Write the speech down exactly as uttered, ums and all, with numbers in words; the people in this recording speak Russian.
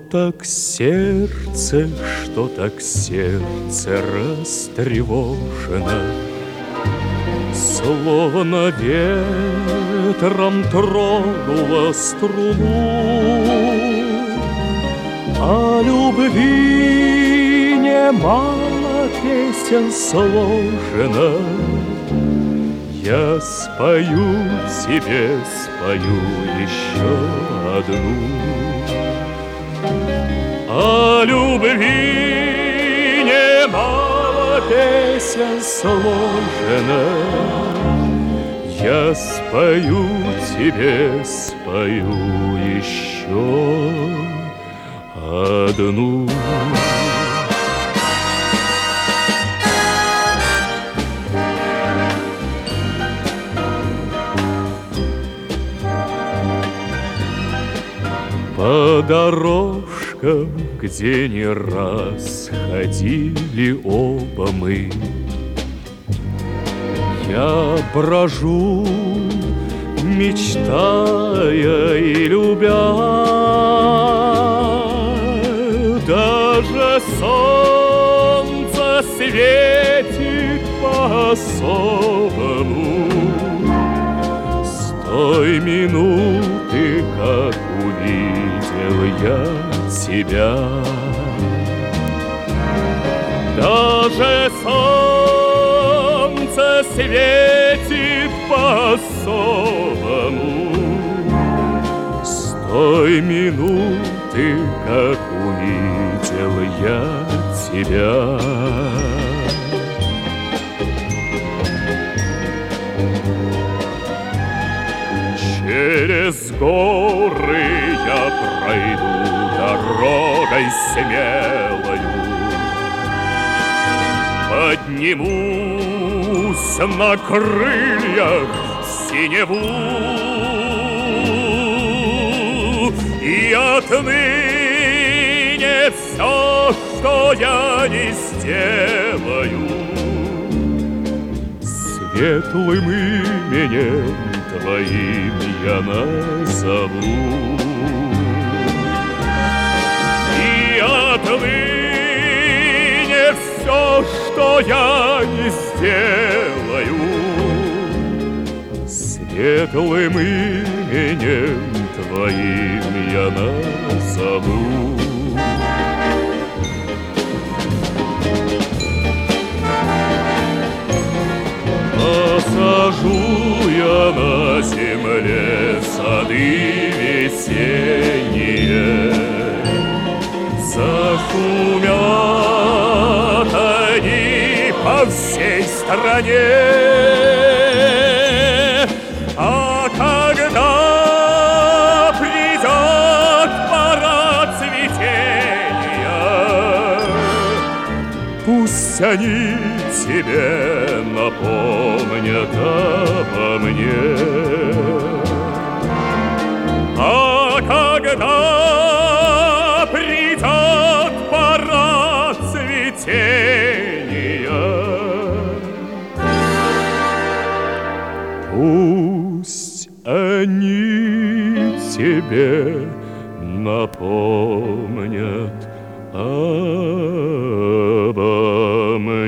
так сердце, что так сердце растревожено, словно ветром тронула струну. О любви немало песен сложено, я спою себе, спою еще одну. О любви немало песен сложено, я спою тебе, спою еще одну. По дорожкам, где не раз ходили оба мы, я брожу, мечтая и любя. Даже солнце светит по-особому с той минуты, как увидел я тебя. Даже солнце светит по-особому с той минуты, как увидел я тебя. Через горы я пройду дорогой смелою, поднимусь на крыльях синеву, и отныне все, что я не сделаю, светлым именем твоим я назову. И отныне все, что я не сделаю, светлым именем твоим я назову. Посажу я на земле сады весенние, зашумят они по всей стране. А когда придет пора цветения, пусть они тебе напомнят обо мне. А когда придет пора цветения, пусть они тебе напомнят обо мне.